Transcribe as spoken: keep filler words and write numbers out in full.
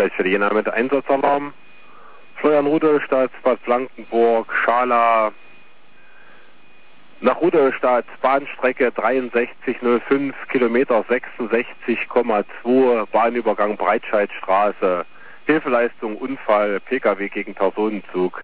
Leitstelle Jena mit Einsatzalarm. Florian Rudolstadt, Bad Blankenburg, Schala. Nach Rudolstadt, Bahnstrecke dreiundsechzig null fünf, Kilometer sechsundsechzig Komma zwei, Bahnübergang Breitscheidstraße. Hilfeleistung, Unfall, Pkw gegen Personenzug.